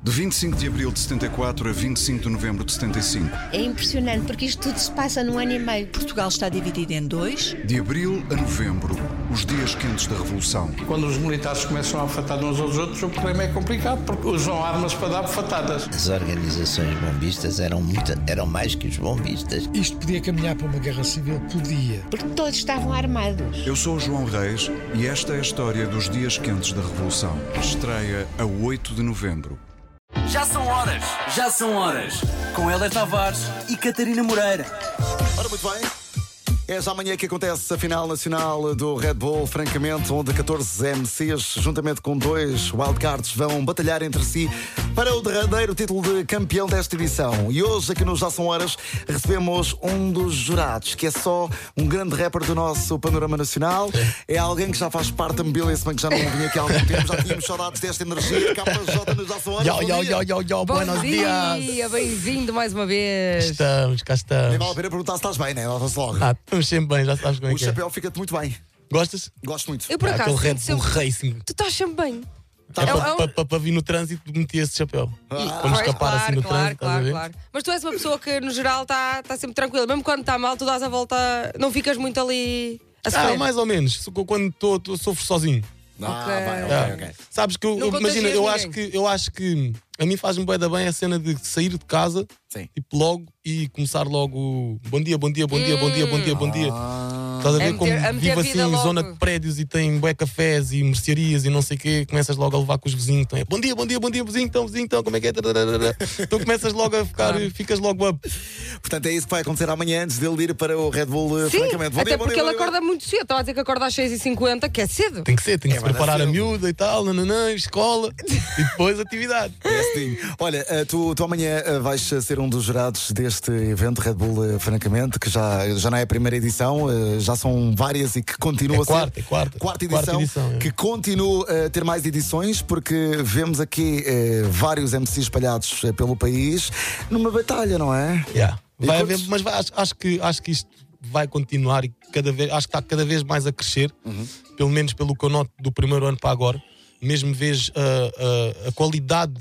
De 25 de abril de 74 a 25 de novembro de 75. É impressionante porque isto tudo se passa num ano e meio. Portugal está dividido em dois. De abril a novembro, os dias quentes da Revolução. Quando os militares começam a afatar uns aos outros, o problema é complicado, porque usam armas para dar bofatadas. As organizações bombistas eram mais que os bombistas. Isto podia caminhar para uma guerra civil? Podia. Porque todos estavam armados. Eu sou o João Reis e esta é a história dos dias quentes da Revolução. Estreia a 8 de novembro. Já são horas. Com Hélia Tavares e Catarina Moreira. Ora, muito bem. É já amanhã que acontece a final nacional do Red Bull, francamente, onde 14 MCs, juntamente com 2 wildcards, vão batalhar entre si para o derradeiro título de campeão desta edição. E hoje, aqui no Já São Horas, recebemos um dos jurados, que é só um grande rapper do nosso panorama nacional. É alguém que já faz parte da mobília, se bem que já não vinha aqui há algum tempo, já tínhamos saudades desta energia. KJ nos Já São Horas. Buenos dias, bem-vindo mais uma vez. Nem Cá estamos. vale a pena perguntar se estás bem, né? Nota-se logo. Estamos sempre bem, já sabes como é O que é. chapéu fica-te muito bem. Gostas? Gosto muito. Eu por acaso Aquele Red sinto Bull sempre... Racing. Tu estás sempre bem. Para vir no trânsito, meti esse chapéu. Para escapar assim no trânsito. Claro. Mas tu és uma pessoa que, no geral, está sempre tranquila. Mesmo quando está mal, tu dás a volta, não ficas muito ali a sofrer. Mais ou menos. Quando sofro sozinho. Ok. Sabes que imagina, eu acho que a mim faz-me bem a cena de sair de casa, tipo, logo e começar logo bom dia. Estás a ver como vivo assim em zona de prédios e tem bué cafés e mercearias e não sei o quê, começas logo a levar com os vizinhos, então é bom dia, vizinho, então, como é que é? Então começas logo a ficar, ficas logo up. Portanto, é isso que vai acontecer amanhã antes dele ir para o Red Bull, sim, francamente. Até porque ele acorda muito cedo. Estava a dizer que acorda às 6h50, que é cedo. Tem que ser, tem que se preparar a miúda e tal, escola e depois atividade. Olha, tu amanhã vais ser um dos jurados deste evento Red Bull, francamente, que já não é a primeira edição, já são várias e que continua a ser quarta edição, que continua a ter mais edições, porque vemos aqui vários MCs espalhados pelo país numa batalha, não é? Vai haver, mas acho que isto vai continuar e acho que está cada vez mais a crescer, pelo menos pelo que eu noto do primeiro ano para agora. Mesmo vejo a qualidade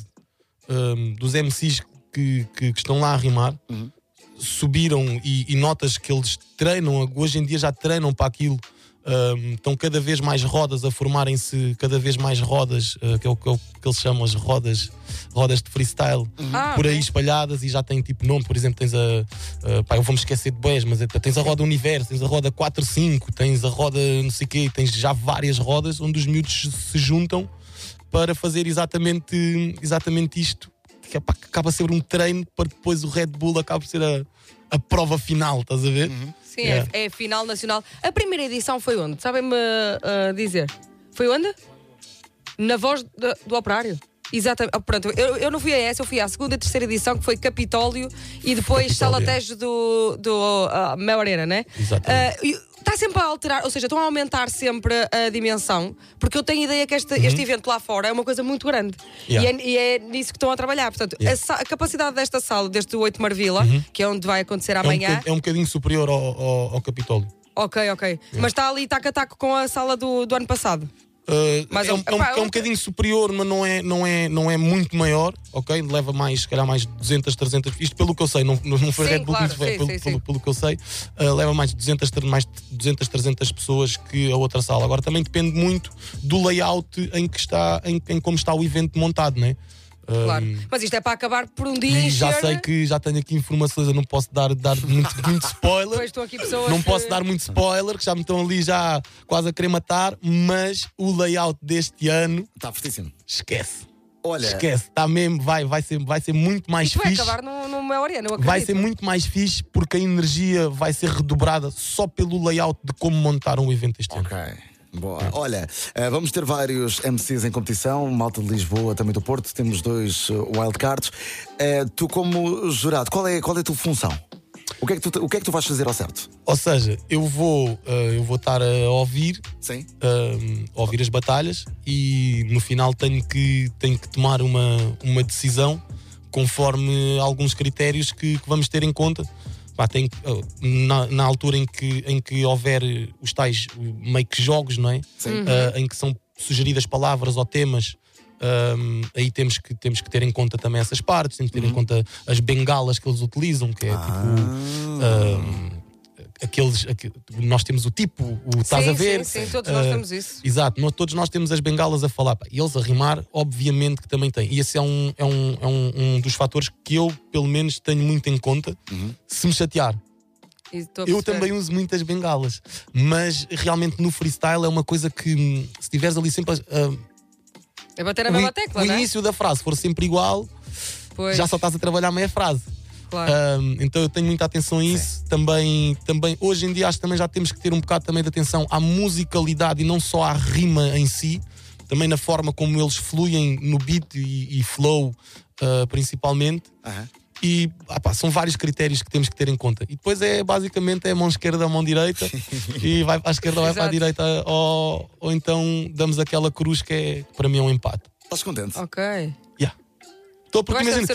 dos MCs que estão lá a rimar, subiram e notas que eles treinam, hoje em dia já treinam para aquilo. Estão cada vez mais rodas a formarem-se, cada vez mais rodas, que é o que eles chamam as rodas de freestyle, por aí espalhadas, e já tem tipo nome. Por exemplo, tens eu vou-me esquecer de boés, mas tens a roda Universo, tens a roda 4-5, tens a roda não sei o quê, tens já várias rodas onde os miúdos se juntam para fazer exatamente isto, que acaba a ser um treino para depois o Red Bull acabe a ser a prova final, estás a ver? Sim, é a final nacional. A primeira edição foi onde? Sabem-me dizer? Foi onde? Na Voz do Operário. Exatamente. Pronto, eu não fui a essa, eu fui à segunda e terceira edição, que foi Capitólio e depois Salatejo do Mel Arena, né? Exatamente. Está sempre a alterar, ou seja, estão a aumentar sempre a dimensão, porque eu tenho ideia que este evento lá fora é uma coisa muito grande. E é nisso que estão a trabalhar. Portanto, a capacidade desta sala, deste 8 Marvila, que é onde vai acontecer amanhã, é um bocadinho superior ao Capitólio. Ok. Mas está ali taco a taco com a sala do ano passado. Mas é um bocadinho superior, mas não é muito maior, ok? Leva mais, se calhar, mais de 200, 300. Isto pelo que eu sei, não foi Red Bull, pelo que eu sei, leva mais de 200, 300 pessoas que a outra sala. Agora também depende muito do layout em como está o evento montado, não é? Claro, mas isto é para acabar por um dia. E já sei que já tenho aqui informações, eu não posso dar muito spoiler. Pois, estou aqui pessoas não posso dar muito spoiler, que já me estão ali já quase a querer matar, mas o layout deste ano está fortíssimo. Esquece. Olha, esquece, está mesmo, vai ser muito mais isto fixe. Vai acabar no meu arena, eu acredito. Vai ser muito mais fixe porque a energia vai ser redobrada só pelo layout de como montaram o evento este ano. Boa. Olha, vamos ter vários MCs em competição, malta de Lisboa, também do Porto, temos 2 wildcards. Tu, como jurado, qual é a tua função? O que é que tu vais fazer ao certo? Ou seja, eu vou estar a ouvir, ouvir as batalhas, e no final tenho que tomar uma decisão conforme alguns critérios que vamos ter em conta. Na altura em que houver os tais meio que jogos, não é? Em que são sugeridas palavras ou temas aí temos que ter em conta também essas partes, temos que ter em conta as bengalas que eles utilizam, que é nós temos o tipo, estás a ver? Sim, todos nós temos isso. Exato, todos nós temos as bengalas a falar. E eles a rimar, obviamente que também têm. E esse é um dos fatores que eu, pelo menos, tenho muito em conta. Se me chatear, eu também uso muitas bengalas. Mas realmente no freestyle é uma coisa que, se estiveres ali sempre é bater na mesma tecla, o não é? início da frase for sempre igual, já só estás a trabalhar meia frase. Claro. Então eu tenho muita atenção a isso. Também hoje em dia acho que também já temos que ter um bocado também de atenção à musicalidade e não só à rima em si, também na forma como eles fluem no beat e flow, principalmente. E são vários critérios que temos que ter em conta. E depois basicamente a mão esquerda, a mão direita, e vai para a esquerda, vai para a direita, ou então damos aquela cruz que para mim é um empate. Estás contente? Ok. Porque imagina,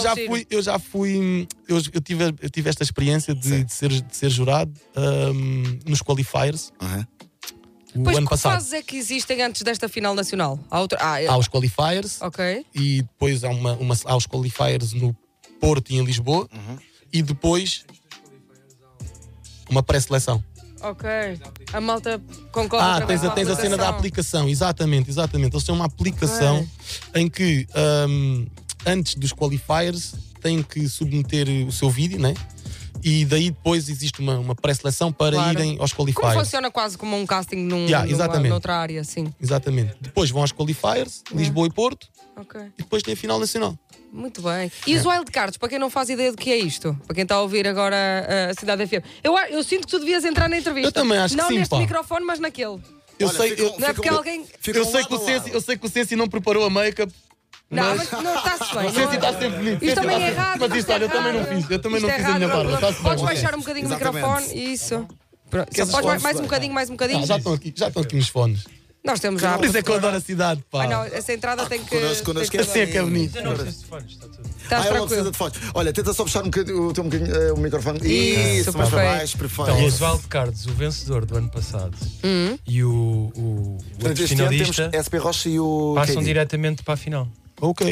eu tive esta experiência de ser jurado nos qualifiers o ano que passado. fases é que existem antes desta final nacional? Há os qualifiers, e depois há os qualifiers no Porto e em Lisboa, e depois uma pré-seleção. Ok. A malta concorre. Tens a cena da aplicação, exatamente. Eles têm uma aplicação em que antes dos qualifiers têm que submeter o seu vídeo, né? E daí depois existe uma pré-seleção para irem aos qualifiers. Como funciona quase como um casting noutra área, sim. Exatamente. Depois vão aos qualifiers, Lisboa e Porto, e depois tem a final nacional. Muito bem. E os wildcards, para quem não faz ideia do que é isto? Para quem está a ouvir agora a Cidade FM. Eu sinto que tu devias entrar na entrevista. Eu também acho que sim, não neste microfone, mas naquele. Eu sei que o Sensi não preparou a make-up. Não, mas não está-se bem. O Sensi está sempre bonito. Isto também é errado. Mas isto, olha, eu também não fiz. Eu também não fiz a minha barba. Podes baixar um bocadinho o microfone. Isso. Só podes mais um bocadinho. Já estão aqui nos fones. Nós temos já. Por isso é que eu adoro a cidade, pá. Não, essa entrada tem que. Assim é que é bonito. Eu não preciso de fones, está tudo. Estás tranquilo. De fones. Olha, tenta só puxar um bocadinho o microfone. Isso, mais para baixo, perfeito. Então, os wildcards, o vencedor do ano passado e o outro finalista SP Rocha e o passam diretamente para a final. Ok.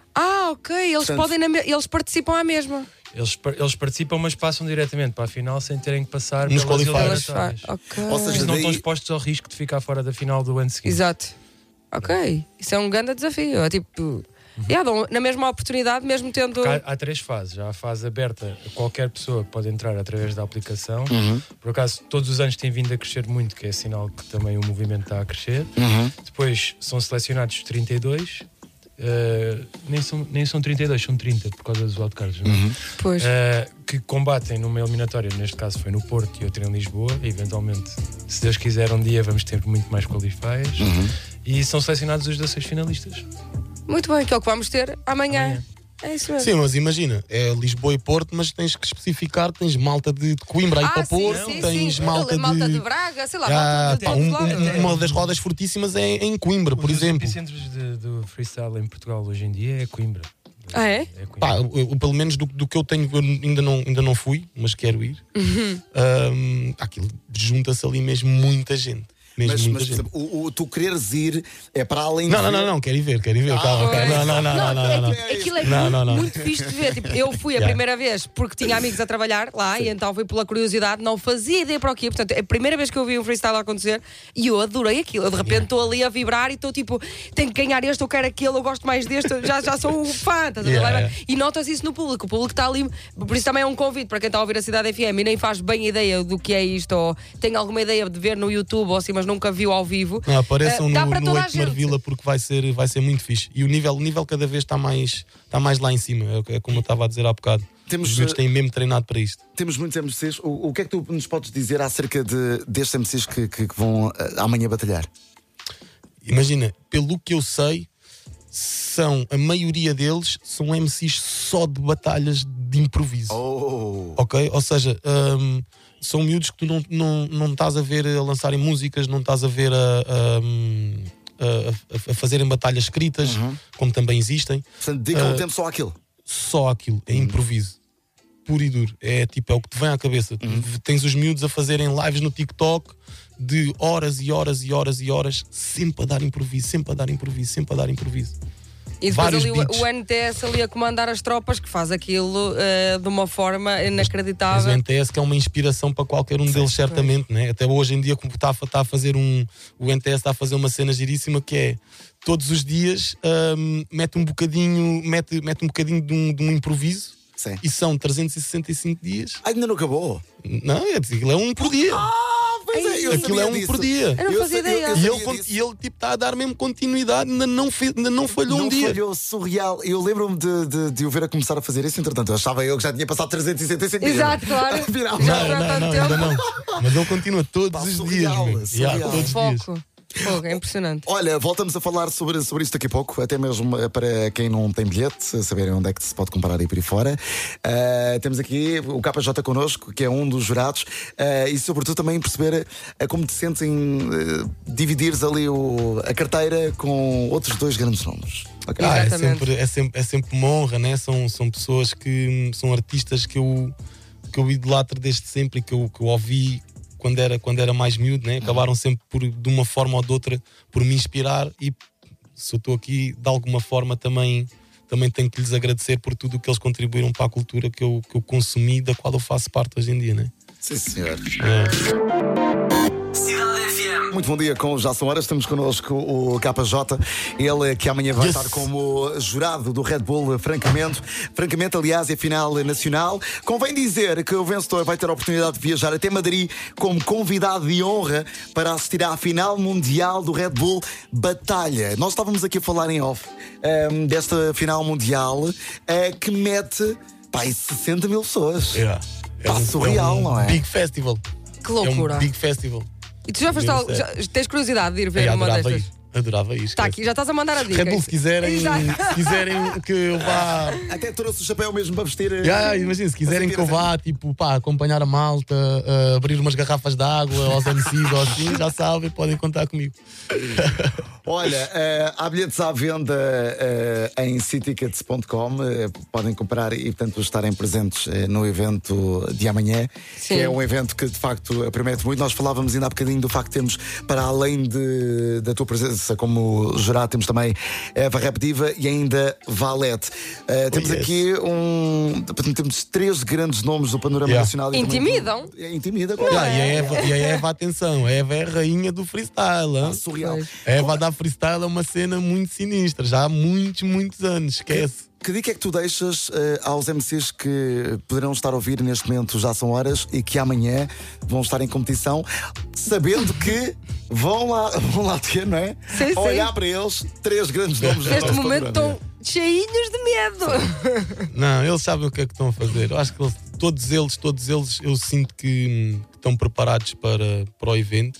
Eles participam à mesma. Eles participam, mas passam diretamente para a final sem terem que passar nos pelas qualifiers. Ou seja, eles não estão expostos ao risco de ficar fora da final do ano seguinte. Exato. Ok. Isso é um grande desafio. É tipo. Na mesma oportunidade, mesmo tendo. Há 3 fases. Há a fase aberta a qualquer pessoa que pode entrar através da aplicação. Por acaso, todos os anos tem vindo a crescer muito, que é sinal que também o movimento está a crescer. Depois são selecionados 32. Nem são 32, são 30 por causa dos wildcards, que combatem numa eliminatória, neste caso foi no Porto e outra em Lisboa, e eventualmente, se Deus quiser, um dia vamos ter muito mais qualifiers, e são selecionados os 16 finalistas. Muito bem, que é o que vamos ter amanhã. É isso mesmo. Sim, mas imagina, é Lisboa e Porto, mas tens que especificar, tens malta de Coimbra aí para Porto, tens malta de Braga, sei lá, malta de todos lados. Uma das rodas fortíssimas é em Coimbra, por exemplo. Os epicentros do freestyle em Portugal hoje em dia é Coimbra. Ah, é? Pelo menos do que eu tenho, eu ainda não fui, mas quero ir. Aquilo junta-se ali mesmo muita gente. Mas por exemplo, tu quereres ir é para além Não, quero ir ver. Calma. Aquilo é muito fixe de ver. Tipo, eu fui a primeira vez porque tinha amigos a trabalhar lá e então fui pela curiosidade, não fazia ideia para o quê. Portanto, é a primeira vez que eu vi um freestyle acontecer e eu adorei aquilo. Eu de repente estou ali a vibrar e estou tipo, tenho que ganhar este, eu quero aquele, eu gosto mais deste, já sou um fã. E notas isso no público. O público está ali. Por isso também é um convite para quem está a ouvir a Cidade FM e nem faz bem ideia do que é isto, ou tem alguma ideia de ver no YouTube ou assim, mas nunca viu ao vivo. Apareçam no 8 Marvila porque vai ser muito fixe. E o nível cada vez está mais lá em cima. É como eu estava a dizer há bocado. Os miúdos têm mesmo treinado para isto. Temos muitos MCs. O que é que tu nos podes dizer acerca destes MCs que vão amanhã batalhar? Imagina, pelo que eu sei, a maioria deles são MCs só de batalhas de improviso. Ok? Ou seja, são miúdos que tu não estás a ver a lançarem músicas, não estás a ver a fazerem batalhas escritas, como também existem. Portanto, dedicam o tempo só àquilo. Só àquilo, é improviso. puro e duro. É o que te vem à cabeça. Tens os miúdos a fazerem lives no TikTok de horas e horas e horas e horas, sempre a dar improviso, sempre a dar improviso, sempre a dar improviso. E depois ali o NTS ali a comandar as tropas, que faz aquilo de uma forma inacreditável. Mas o NTS que é uma inspiração para qualquer um deles, certamente, né? Até hoje em dia, como está a fazer o NTS está a fazer uma cena giríssima que é todos os dias mete um bocadinho de um improviso. Sim. E são 365 dias. Ainda não acabou? Não, aquilo é um por dia. Aquilo é um por dia. Eu não fazia ideia. E ele está a dar mesmo continuidade, ainda não falhou um dia. Não falhou, surreal. Eu lembro-me de o ver a começar a fazer isso, entretanto, eu achava que já tinha passado 365 dias. Exato, claro. Não, ainda não. Mas ele continua todos os dias. Todos os dias. É impressionante. Olha, voltamos a falar sobre isto daqui a pouco, até mesmo para quem não tem bilhete, saberem onde é que se pode comprar aí por aí fora. Temos aqui o KJ connosco, que é um dos jurados, e sobretudo também perceber como te sentes em dividires ali a carteira com outros dois grandes nomes. Okay? É sempre uma honra, né? São pessoas que são artistas que eu idolatro desde sempre e que eu ouvi quando era mais miúdo, né? Acabaram sempre de uma forma ou de outra por me inspirar, e se eu estou aqui de alguma forma também tenho que lhes agradecer por tudo o que eles contribuíram para a cultura que eu consumi, da qual eu faço parte hoje em dia, né? Sim, senhor. Muito bom dia, com Já São Horas. Temos connosco o KJ, ele que amanhã vai estar como jurado do Red Bull Francamente, aliás, é a final nacional. Convém dizer que o vencedor vai ter a oportunidade de viajar até Madrid como convidado de honra para assistir à final mundial do Red Bull Batalha. Nós estávamos aqui a falar em off desta final mundial que mete 60 mil pessoas. Surreal, não é? Big festival. Que loucura. É um big festival. E tu já tens curiosidade de ir ver uma destas? Adorava isto. Está aqui, já estás a mandar a dica. Red Bull, se quiserem que eu vá. Até trouxe o chapéu mesmo para vestir. Imagina, se quiserem que eu vá, acompanhar a malta, abrir umas garrafas de água aos MCs ou assim, já sabem, podem contar comigo. Olha, há bilhetes à venda em citytickets.com, podem comprar e, portanto, estarem presentes no evento de amanhã. Sim. Que é um evento que, de facto, promete muito. Nós falávamos ainda há bocadinho do facto de termos, para além da tua presença como jurado, temos também Eva Rap Diva e ainda Valete. Temos aqui temos 3 grandes nomes do panorama nacional. Intimidam? Intimida, claro. E a Eva, atenção, a Eva é a rainha do freestyle. Surreal. A Eva da freestyle é uma cena muito sinistra, já há muitos anos, esquece. Que dica é que tu deixas aos MCs que poderão estar a ouvir neste momento Já São Horas e que amanhã vão estar em competição, sabendo que vão lá ter, não é? Sim. Olhar para eles 3 grandes nomes. Neste momento estão cheinhos de medo. Não, eles sabem o que é que estão a fazer. Eu acho que todos eles eu sinto que estão preparados para o evento,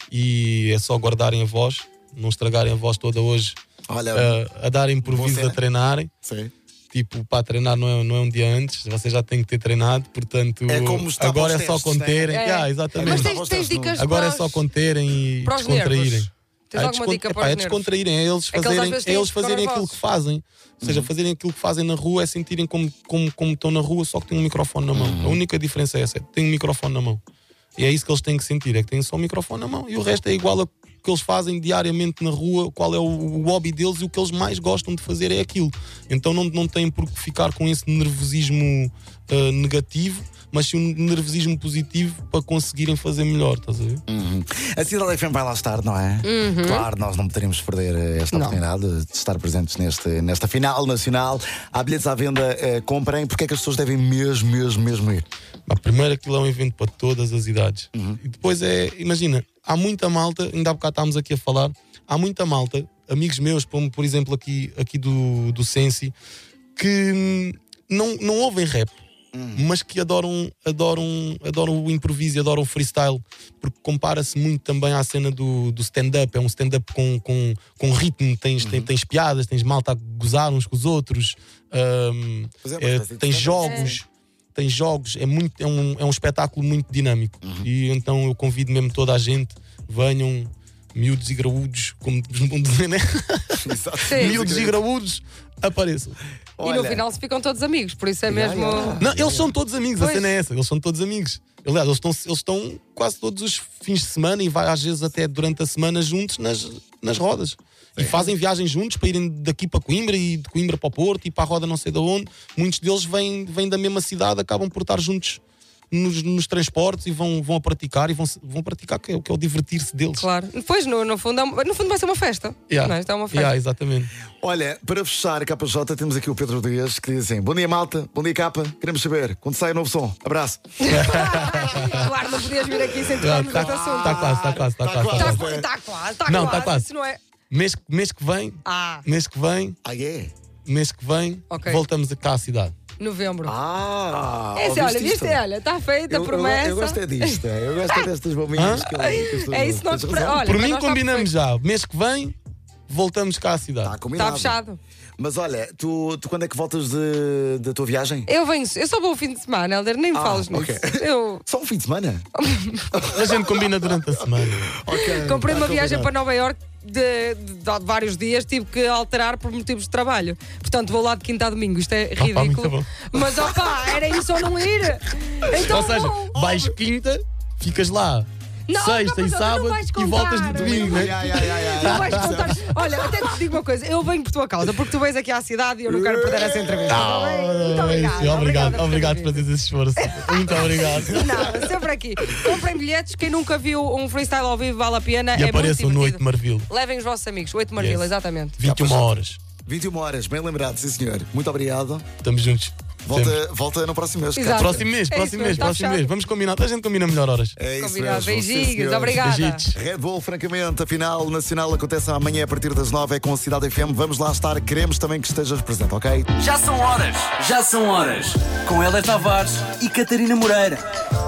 e é só guardarem a voz, não estragarem a voz toda hoje. Olha, a darem improviso, a treinarem. Sim. Tipo, para treinar não é um dia antes, você já tem que ter treinado, portanto agora é só conterem. Exatamente. Mas tens dicas agora é só conterem e descontraírem. Tens alguma dica para os nervos? Descontraírem, é eles fazerem aquilo que fazem. Ou seja, fazerem aquilo que fazem na rua, é sentirem como estão na rua, só que têm um microfone na mão. A única diferença é essa, têm um microfone na mão. E é isso que eles têm que sentir, é que têm só o microfone na mão, e o resto é igual a que eles fazem diariamente na rua, qual é o hobby deles, e o que eles mais gostam de fazer é aquilo. Então não têm por que ficar com esse nervosismo negativo, mas sim um nervosismo positivo para conseguirem fazer melhor, estás a ver? A Cidade FM vai lá estar, não é? Claro, nós não poderíamos perder esta oportunidade de estar presentes nesta final nacional. Há bilhetes à venda, comprem. Porque é que as pessoas devem mesmo ir? Primeiro, aquilo é um evento para todas as idades. E depois imagina, há muita malta, ainda há bocado estávamos aqui a falar, há muita malta, amigos meus, por exemplo aqui do Sensi, que não ouvem rap, mas que adoram o improviso e adoram o freestyle, porque compara-se muito também à cena do stand-up. É um stand-up com ritmo, tens piadas, tens malta a gozar uns com os outros, tens jogos, é um espetáculo muito dinâmico. E então eu convido mesmo toda a gente, venham, miúdos e graúdos, como nos vão dizer, né? Miúdos e graúdos, apareçam. E no final se ficam todos amigos, por isso é mesmo. Não, eles são todos amigos, a cena é essa, eles são todos amigos. Aliás, eles estão quase todos os fins de semana e às vezes até durante a semana juntos nas rodas. E fazem viagens juntos para irem daqui para Coimbra e de Coimbra para o Porto e para a roda não sei de onde. Muitos deles vêm da mesma cidade, acabam por estar juntos nos transportes e vão a praticar e vão praticar que é o divertir-se deles. Claro. Depois, no fundo vai ser uma festa. Não é? Isto é uma festa. Exatamente. Olha, para fechar a KJ, temos aqui o Pedro Dias que diz assim: bom dia, malta, bom dia, capa. Queremos saber quando sai o novo som. Abraço. Claro, não podias vir aqui sem tocarmos neste assunto. Está quase. Está quase. Isso não é. Mês que vem. Mês que vem. Mês que vem, voltamos cá à cidade. Novembro. Olha, viste? Olha, está feita a promessa. Eu gosto disto. Eu gosto destas bombinhas. É isso que nós por mim, combinamos já. Mês que vem, voltamos cá à cidade. Está fechado. Mas olha, tu quando é que voltas da tua viagem? Eu só vou o fim de semana, Helder, nem me fales nisso. Só um fim de semana? A gente combina durante a semana. Comprei uma viagem para Nova Iorque de vários dias, tive que alterar por motivos de trabalho. Portanto, vou lá de quinta a domingo. Isto é ridículo. Mas era isso ou não ir? Então, ou seja, vais quinta, ficas lá. Sexta e sábado e voltas de domingo. Não vais contar. Olha, até te digo uma coisa, eu venho por tua causa, porque tu vens aqui à cidade e eu não quero perder essa entrevista. Muito obrigado por fazer esse esforço. Muito obrigado. Não, sempre aqui. Comprem bilhetes, quem nunca viu um freestyle ao vivo vale a pena. E apareçam no 8 de Marvil. Levem os vossos amigos, 8 de Marvil, exatamente. 21 horas. 21 horas, bem lembrado, sim senhor. Muito obrigado. Estamos juntos. Volta no próximo mês. Exato. Próximo mês. Vamos combinar. A gente combina melhor horas. É isso mesmo. Beijinhos, sim, obrigada. Beijitos. Red Bull, francamente, a final nacional acontece amanhã a partir das 9, é com a Cidade FM. Vamos lá estar, queremos também que estejas presente, ok? Já são horas. Com Helder Tavares e Catarina Moreira.